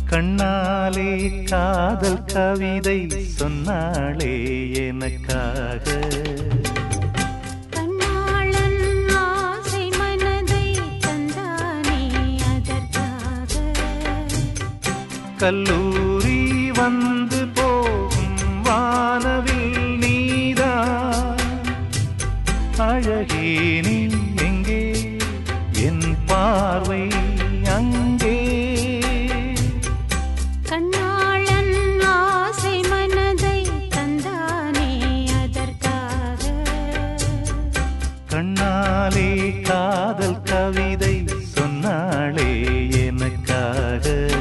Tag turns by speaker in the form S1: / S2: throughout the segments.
S1: கண்ணாலே காதல் கவிதை சொன்னாளே எனக்காக.
S2: கண்ணாளன் ஆசை மனதை தந்தானே அதற்காக.
S1: கல்லூரி வந்து போகும் வானவில் நீதான் அழகே நீ எங்கே என் பார்வை அங்கே.
S2: கண்ணாளன் ஆசை மனதை தந்தானே அதற்காக.
S1: கண்ணாலே காதல் கவிதை சொன்னாளே எனக்காக.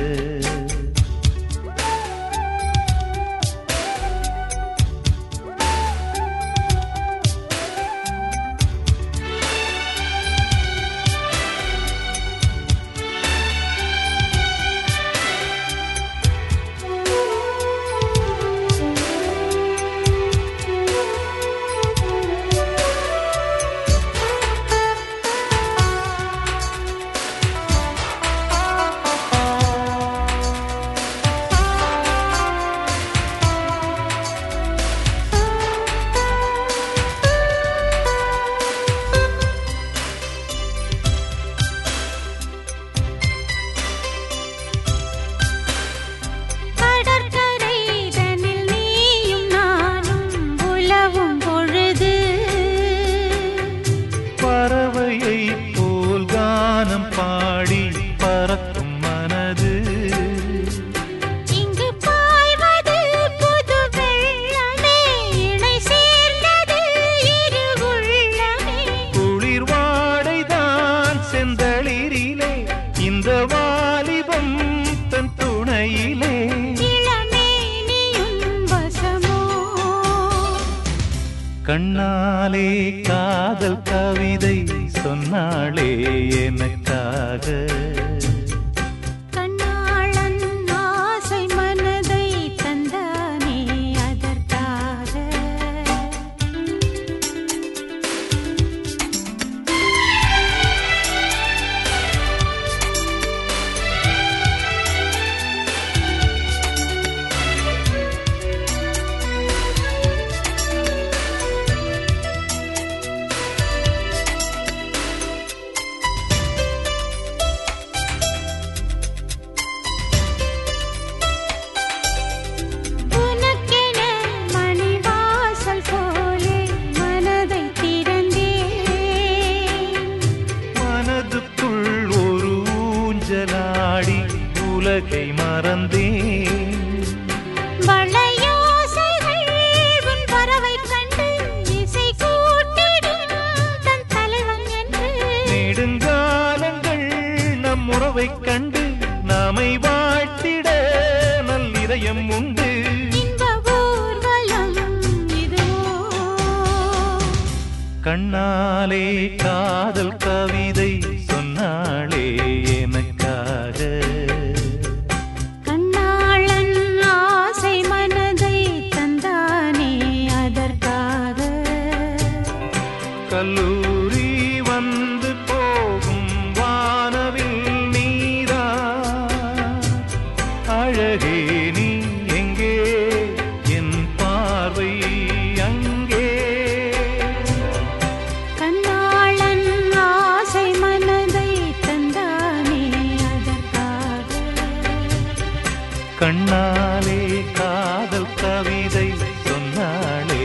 S1: பறவையை போல் கானம் பாடி பறக்கும் மனது
S2: இங்கு பாய்வது புது வெள்ளமே இணை சேர்ந்தது இரு உள்ளமே.
S1: குளிர் வாடைதான் செந்தளிரிலே இந்த வாலிபம் தன் துணையிலே.
S2: இளமேனியும் வசமோ
S1: கண்ணாலே காதல் கவிதை சொன்னாளே எனக்காக.
S2: கண்ணாளன் ஆசை மனதை தந்தானே அதற்காக. உனக்கென மணிவாசல் போலே மனதை திறந்தேன்.
S1: மனதுக்குள் ஒரு ஊஞ்சலாடி உலகை மறந்தேன்.
S2: வளையோசைகள் உன் வரவைக் கண்டு இசை கூட்டிடும் தன் தலைவன் என்று.
S1: நெடுங்காலங்கள் நம் உறவைக் கண்டு நாமை வாழ்த்திட நல்லிதயம் உண்டு.
S2: இன்ப ஊர்வலம் இதுவோ
S1: கண்ணாலே காதல் கவிதை சொன்னாளே எனக்காக.
S2: கண்ணாளன் ஆசை மனதை தந்தானே அதற்காக.
S1: கல்லூரி வந்து போகும் வானவில் நீதான் அழகே நீ எங்கே என் பார்வை அங்கே.
S2: கண்ணாளன் ஆசை மனதை தந்தானே அதற்காக.
S1: கண்ணாலே காதல் கவிதை சொன்னாளே